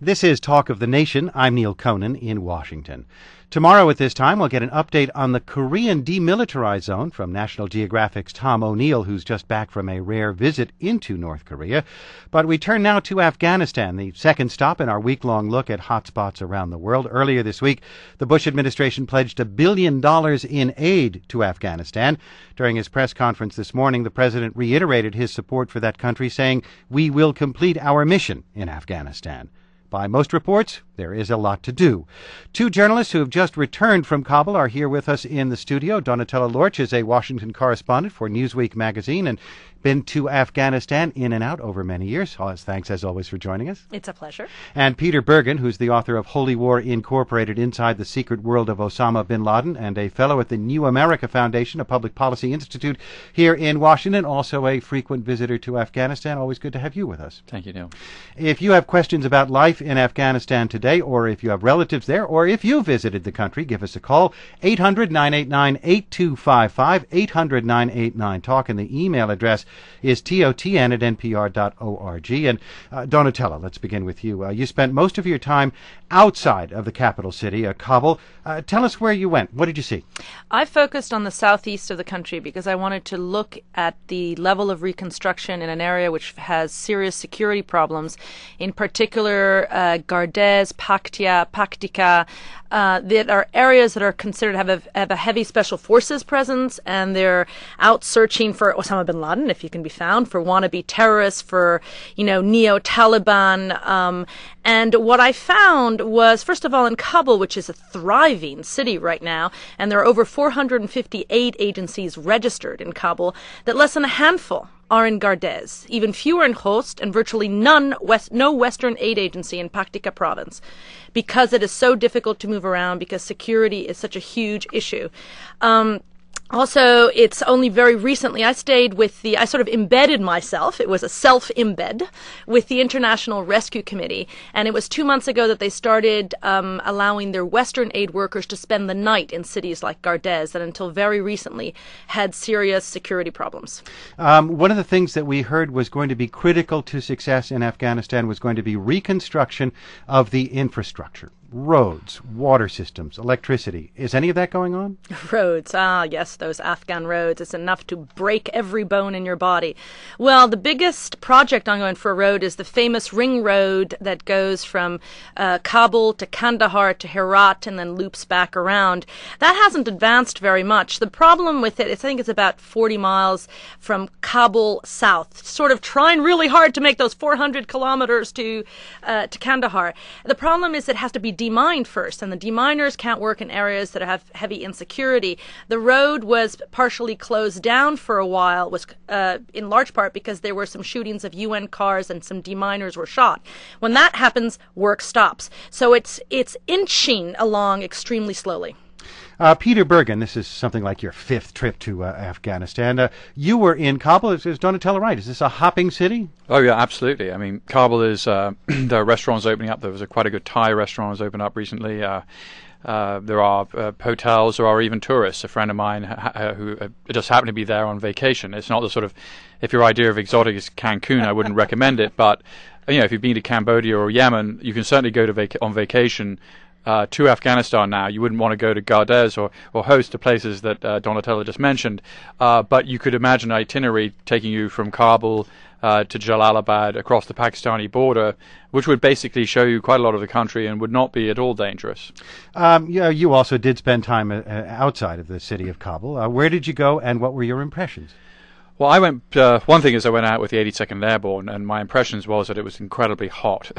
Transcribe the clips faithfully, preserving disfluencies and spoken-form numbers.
This is Talk of the Nation. I'm Neil Conan in Washington. Tomorrow at this time, we'll get an update on the Korean demilitarized zone from National Geographic's Tom O'Neill, who's just back from a rare visit into North Korea. But we turn now to Afghanistan, the second stop in our week-long look at hotspots around the world. Earlier this week, the Bush administration pledged a billion dollars in aid to Afghanistan. During his press conference this morning, the president reiterated his support for that country, saying, "We will complete our mission in Afghanistan." By most reports, there is a lot to do. Two journalists who have just returned from Kabul are here with us in the studio. Donatella Lorch is a Washington correspondent for Newsweek magazine and been to Afghanistan in and out over many years. Thanks, as always, for joining us. It's a pleasure. And Peter Bergen, who's the author of Holy War Incorporated, Inside the Secret World of Osama bin Laden, and a fellow at the New America Foundation, a public policy institute here in Washington, also a frequent visitor to Afghanistan. Always good to have you with us. Thank you, Neil. If you have questions about life in Afghanistan today, or if you have relatives there, or if you visited the country, give us a call. eight hundred, nine eight nine, eight two five five, eight hundred, nine eight nine, talk, and the email address is totn at n p r dot org. And uh, Donatella, let's begin with you. Uh, you spent most of your time outside of the capital city, uh, Kabul. Uh, tell us where you went. What did you see? I focused on the southeast of the country because I wanted to look at the level of reconstruction in an area which has serious security problems, in particular uh, Gardez, Paktia, Paktika, uh, that are areas that are considered to have a, have a heavy special forces presence, and they're out searching for Osama bin Laden, if he can be found, for wannabe terrorists, for, you know, neo-Taliban. Um, and what I found was, first of all, in Kabul, which is a thriving city right now, and there are over four hundred fifty aid agencies registered in Kabul, that less than a handful are in Gardez, even fewer in Khost, and virtually none, west, no Western aid agency in Paktika province, because it is so difficult to move around, because security is such a huge issue. Um, Also, it's only very recently I stayed with the, I sort of embedded myself, it was a self-embed, with the International Rescue Committee. And it was two months ago that they started um, allowing their Western aid workers to spend the night in cities like Gardez, that until very recently had serious security problems. Um, one of the things that we heard was going to be critical to success in Afghanistan was going to be reconstruction of the infrastructure. Roads, water systems, electricity. Is any of that going on? Roads. Ah, yes, those Afghan roads. It's enough to break every bone in your body. Well, the biggest project ongoing for a road is the famous ring road that goes from uh, Kabul to Kandahar to Herat and then loops back around. That hasn't advanced very much. The problem with it is I think it's about forty miles from Kabul south, sort of trying really hard to make those four hundred kilometers to, uh, to Kandahar. The problem is it has to be demined first, and the deminers can't work in areas that have heavy insecurity. The road was partially closed down for a while, was uh, in large part because there were some shootings of U N cars and some deminers were shot. When that happens, work stops. So it's it's inching along extremely slowly. Uh, Peter Bergen, this is something like your fifth trip to uh, Afghanistan. Uh, you were in Kabul. Is, is Donatella right? Is this a hopping city? Oh, yeah, absolutely. I mean, Kabul is, uh, there are restaurants opening up. There was a, quite a good Thai restaurant was opened up recently. Uh, uh, there are uh, hotels, there are even tourists. A friend of mine ha- who uh, just happened to be there on vacation. It's not the sort of, if your idea of exotic is Cancun, I wouldn't recommend it. But, you know, if you've been to Cambodia or Yemen, you can certainly go to vac- on vacation Uh, to Afghanistan now. You wouldn't want to go to Gardez or, or host the places that uh, Donatella just mentioned, uh, but you could imagine an itinerary taking you from Kabul uh, to Jalalabad across the Pakistani border, which would basically show you quite a lot of the country and would not be at all dangerous. Um, you, know, you also did spend time uh, outside of the city of Kabul. Uh, where did you go, and what were your impressions? Well, I went, uh, one thing is I went out with the eighty-second Airborne, and my impressions was that it was incredibly hot.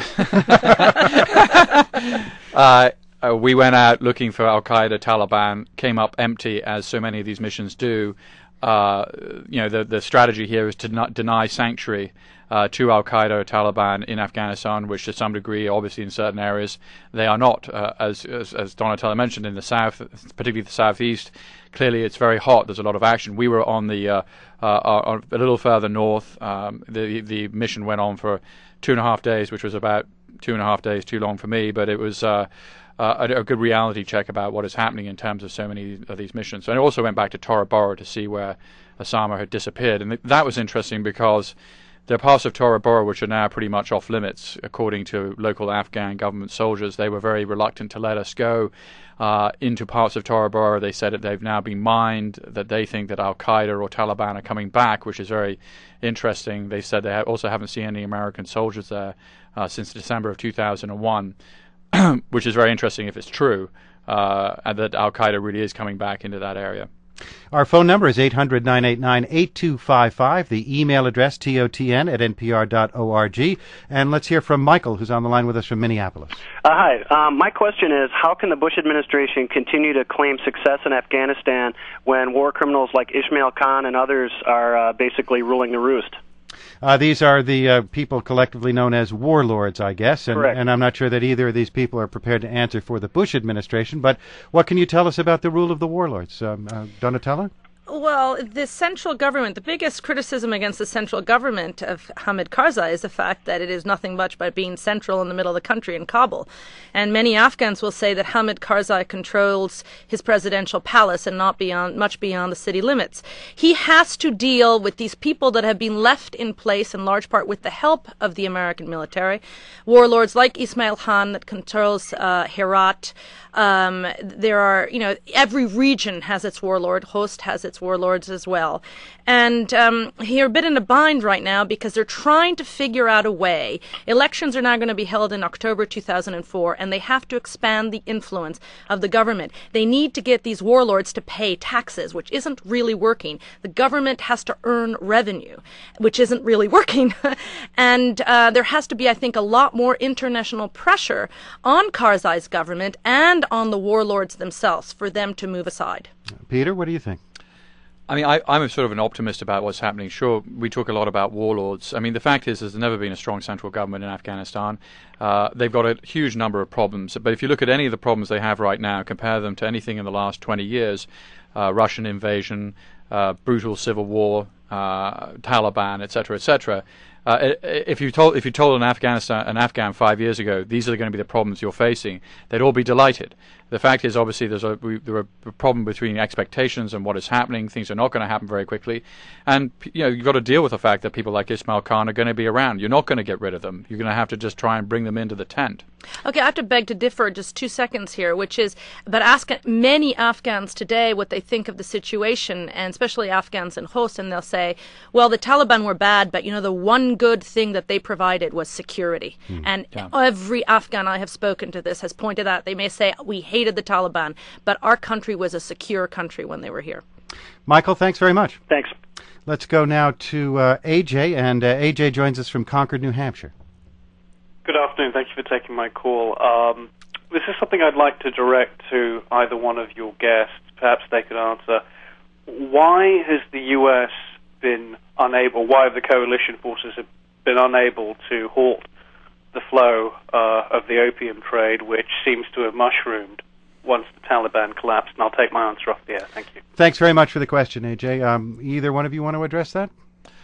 uh, uh, we went out looking for Al-Qaeda, Taliban, came up empty, as so many of these missions do. Uh, you know, the, the strategy here is to not deny sanctuary uh, to Al-Qaeda or Taliban in Afghanistan, which to some degree, obviously in certain areas, they are not. Uh, as, as, as Donatella mentioned, in the south, particularly the southeast, clearly it's very hot. There's a lot of action. We were on the uh, uh, on a little further north. Um, the the mission went on for two and a half days, which was about two and a half days too long for me, but it was uh, uh, a, a good reality check about what is happening in terms of so many of these missions. And I also went back to Tora Bora to see where Osama had disappeared, and th- that was interesting because there are parts of Tora Bora which are now pretty much off limits, according to local Afghan government soldiers. They were very reluctant to let us go uh, into parts of Tora Bora. They said that they've now been mined, that they think that Al-Qaeda or Taliban are coming back, which is very interesting. They said they ha- also haven't seen any American soldiers there uh, since December of two thousand one, which is very interesting if it's true, uh, and that Al-Qaeda really is coming back into that area. Our phone number is eight hundred, nine eight nine, eight two five five. The email address, totn at npr dot org. And let's hear from Michael, who's on the line with us from Minneapolis. Uh, hi. Um, my question is, how can the Bush administration continue to claim success in Afghanistan when war criminals like Ismail Khan and others are uh, basically ruling the roost? Uh, these are the uh, people collectively known as warlords, I guess, and, Correct. and I'm not sure that either of these people are prepared to answer for the Bush administration, but what can you tell us about the rule of the warlords? Um, uh, Donatella? Well, the central government, the biggest criticism against the central government of Hamid Karzai is the fact that it is nothing much but being central in the middle of the country in Kabul. And many Afghans will say that Hamid Karzai controls his presidential palace and not beyond, much beyond the city limits. He has to deal with these people that have been left in place in large part with the help of the American military. Warlords like Ismail Khan that controls uh, Herat. Um, there are, you know, every region has its warlord. Host has its warlords as well. And um, they're a bit in a bind right now because they're trying to figure out a way. Elections are now going to be held in October two thousand four, and they have to expand the influence of the government. They need to get these warlords to pay taxes, which isn't really working. The government has to earn revenue, which isn't really working. And uh, there has to be, I think, a lot more international pressure on Karzai's government and on the warlords themselves for them to move aside. Peter, what do you think? I mean, I, I'm a sort of an optimist about what's happening. Sure, we talk a lot about warlords. I mean, the fact is there's never been a strong central government in Afghanistan. Uh, they've got a huge number of problems. But if you look at any of the problems they have right now, compare them to anything in the last twenty years, uh, Russian invasion, uh, brutal civil war, uh, Taliban, et cetera, et cetera, Uh, if you told if you told an Afghanistan an Afghan five years ago these are going to be the problems you're facing, they'd all be delighted. The fact is, obviously, there's a we, there are a problem between expectations and what is happening. Things are not going to happen very quickly, and you know you've got to deal with the fact that people like Ismail Khan are going to be around. You're not going to get rid of them. You're going to have to just try and bring them into the tent. Okay, I have to beg to differ just two seconds here, which is, but ask many Afghans today what they think of the situation, and especially Afghans in Host, and they'll say, well, the Taliban were bad, but, you know, the one good thing that they provided was security. Mm, and yeah. Every Afghan I have spoken to this has pointed out, they may say, we hated the Taliban, but our country was a secure country when they were here. Michael, thanks very much. Thanks. Let's go now to uh, A J, and uh, A J joins us from Concord, New Hampshire. Good afternoon. Thank you for taking my call. Um, this is something I'd like to direct to either one of your guests. Perhaps they could answer. Why has the U S been unable, why have the coalition forces have been unable to halt the flow uh, of the opium trade, which seems to have mushroomed once the Taliban collapsed? And I'll take my answer off the air. Thank you. Thanks very much for the question, A J. Um, either one of you want to address that?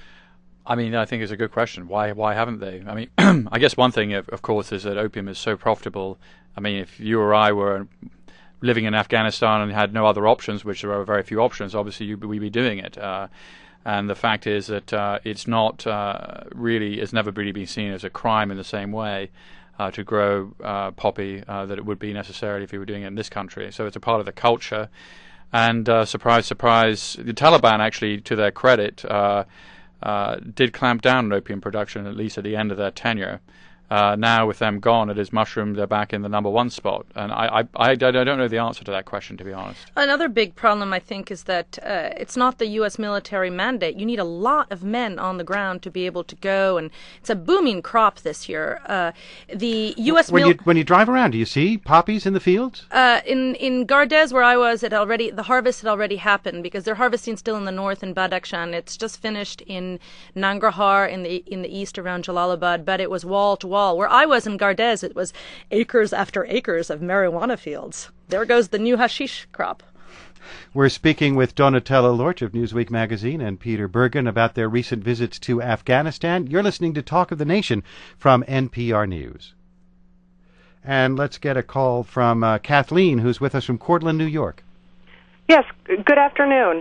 I mean, I think it's a good question. Why why haven't they? I mean, I guess one thing, of, of course, is that opium is so profitable. I mean, if you or I were living in Afghanistan and had no other options, which there are very few options, obviously you, we'd be doing it. Uh, and the fact is that uh, it's not uh, really, it's never really been seen as a crime in the same way uh, to grow uh, poppy uh, that it would be necessarily if you were doing it in this country. So it's a part of the culture. And uh, surprise, surprise, the Taliban actually, to their credit, uh, Uh, did clamp down on opium production, at least at the end of their tenure. Uh, now, with them gone, it has mushroomed. They're back in the number one spot. And I, I, I, I don't know the answer to that question, to be honest. Another big problem, I think, is that uh, it's not the U S military mandate. You need a lot of men on the ground to be able to go, and it's a booming crop this year. Uh, the U S When mil- you when you drive around, do you see poppies in the fields? Uh, in in Gardez, where I was, it already the harvest had already happened because they're harvesting still in the north in Badakhshan. It's just finished in Nangarhar in the in the east around Jalalabad, but it was wall to wall. Where I was in Gardez, it was acres after acres of marijuana fields. There goes the new hashish crop. We're speaking with Donatella Lorch of Newsweek magazine and Peter Bergen about their recent visits to Afghanistan. You're listening to Talk of the Nation from N P R News. And let's get a call from uh, Kathleen, who's with us from Cortland, New York. Yes, good afternoon.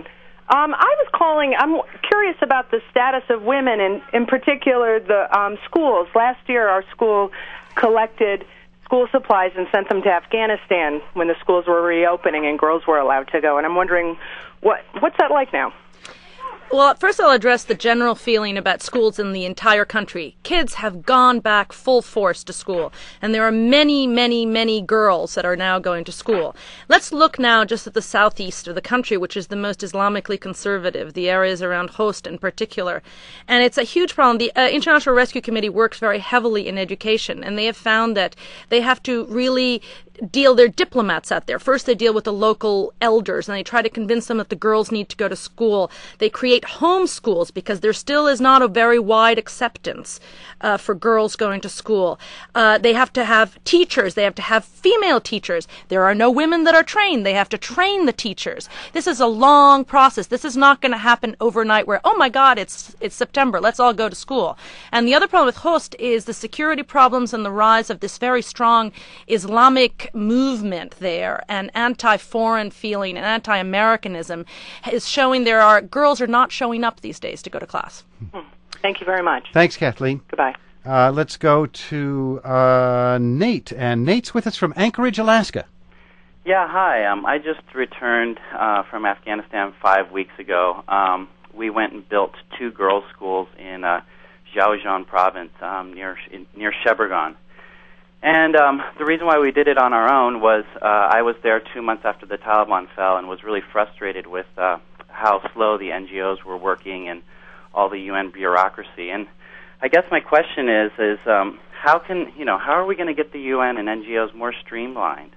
Um, I was calling, I'm curious about the status of women, and in particular the um, schools. Last year our school collected school supplies and sent them to Afghanistan when the schools were reopening and girls were allowed to go. And I'm wondering, what what's that like now? Well, first I'll address the general feeling about schools in the entire country. Kids have gone back full force to school, and there are many, many, many girls that are now going to school. Let's look now just at the southeast of the country, which is the most Islamically conservative, the areas around Khost in particular. And it's a huge problem. The uh, International Rescue Committee works very heavily in education, and they have found that they have to really deal, they're diplomats out there. First they deal with the local elders and they try to convince them that the girls need to go to school. They create home schools because there still is not a very wide acceptance uh, for girls going to school. Uh, they have to have teachers. They have to have female teachers. There are no women that are trained. They have to train the teachers. This is a long process. This is not going to happen overnight where, oh my God, it's it's September. Let's all go to school. And the other problem with Khost is the security problems and the rise of this very strong Islamic movement there, and anti-foreign feeling and anti-Americanism is showing there are girls are not showing up these days to go to class. Hmm. Thank you very much. Thanks, Kathleen. Goodbye. Uh, let's go to uh, Nate, and Nate's with us from Anchorage, Alaska. Yeah, hi. Um, I just returned uh, from Afghanistan five weeks ago. Um, we went and built two girls' schools in uh, Zhaozhan province um, near in, near Shebregon. And um, the reason why we did it on our own was uh, I was there two months after the Taliban fell and was really frustrated with uh, how slow the N G Os were working and all the U N bureaucracy. And I guess my question is, is um, how can, you know, how are we going to get the U N and N G Os more streamlined?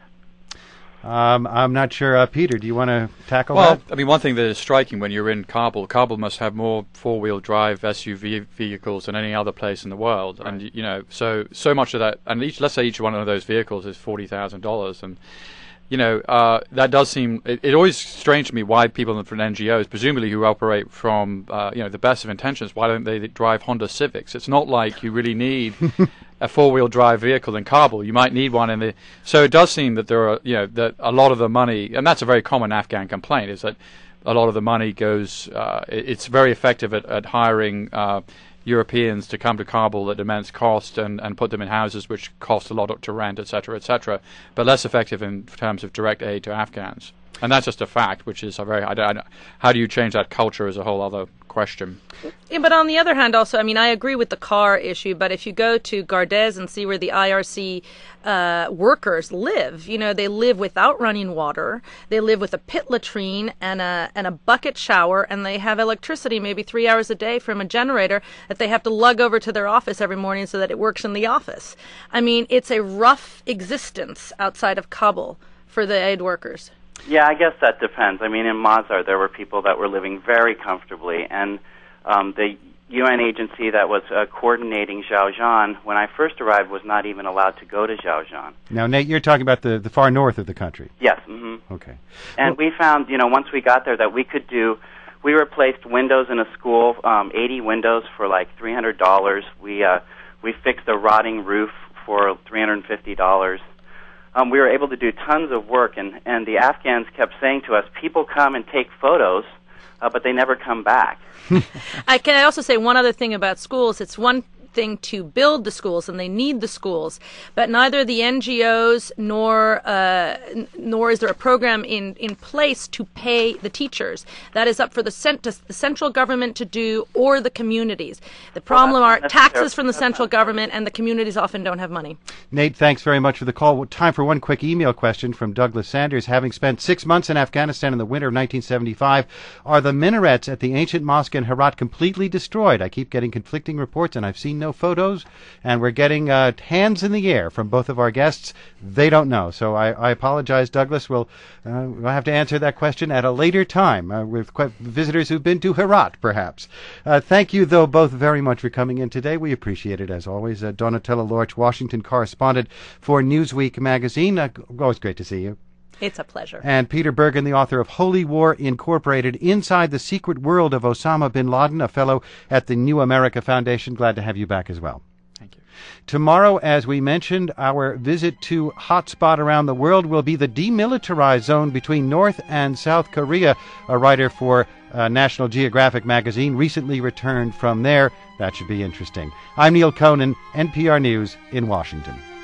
Um, I'm not sure. Uh, Peter, do you want to tackle well, that? Well, I mean, one thing that is striking when you're in Kabul, Kabul must have more four-wheel drive S U V vehicles than any other place in the world. Right. And, you know, so so much of that, and each, let's say each one of those vehicles is forty thousand dollars. And, you know, uh, that does seem, it, it always strange to me why people from N G Os, presumably who operate from, uh, you know, the best of intentions, why don't they drive Honda Civics? It's not like you really need a four-wheel drive vehicle in Kabul. You might need one in the. So it does seem that there are, you know, that a lot of the money, and that's a very common Afghan complaint, is that a lot of the money goes. Uh, it, it's very effective at, at hiring uh, Europeans to come to Kabul at immense cost and, and put them in houses which cost a lot to rent, et cetera, et cetera, but less effective in terms of direct aid to Afghans. And that's just a fact, which is a very. I, I, how do you change that culture is a whole other question. Yeah, but on the other hand, also, I mean, I agree with the car issue, but if you go to Gardez and see where the I R C uh, workers live, you know, they live without running water, they live with a pit latrine and a and a bucket shower, and they have electricity maybe three hours a day from a generator that they have to lug over to their office every morning so that it works in the office. I mean, it's a rough existence outside of Kabul for the aid workers. Yeah, I guess that depends. I mean, in Mazar, there were people that were living very comfortably, and um, the U N agency that was uh, coordinating Zhaozhan, when I first arrived, was not even allowed to go to Zhaozhan. Now, Nate, you're talking about the, the far north of the country. Yes. Mm-hmm. Okay. And well, we found, you know, once we got there that we could do, we replaced windows in a school, um, eighty windows for like three hundred dollars. We, uh, we fixed a rotting roof for three hundred fifty dollars. Um, we were able to do tons of work, and, and the Afghans kept saying to us, people come and take photos, uh, but they never come back. I can also say one other thing about schools. It's one thing to build the schools, and they need the schools, but neither the N G Os nor uh, n- nor is there a program in, in place to pay the teachers. That is up for the, cent- the central government to do, or the communities. The problem well, are taxes from the central government, and the communities often don't have money. Nate, thanks very much for the call. Time for one quick email question from Douglas Sanders. Having spent six months in Afghanistan in the winter of nineteen seventy-five, are the minarets at the ancient mosque in Herat completely destroyed? I keep getting conflicting reports, and I've seen no photos, and we're getting uh, hands in the air from both of our guests. They don't know, so I, I apologize, Douglas. We'll, uh, we'll have to answer that question at a later time uh, with qu- visitors who've been to Herat, perhaps. Uh, thank you, though, both very much for coming in today. We appreciate it, as always. Uh, Donatella Lorch, Washington correspondent for Newsweek magazine. Uh, always great to see you. It's a pleasure. And Peter Bergen, the author of Holy War Incorporated, Inside the Secret World of Osama bin Laden, a fellow at the New America Foundation. Glad to have you back as well. Thank you. Tomorrow, as we mentioned, our visit to hotspot around the world will be the demilitarized zone between North and South Korea. A writer for uh, National Geographic magazine, recently returned from there. That should be interesting. I'm Neil Conan, N P R News in Washington.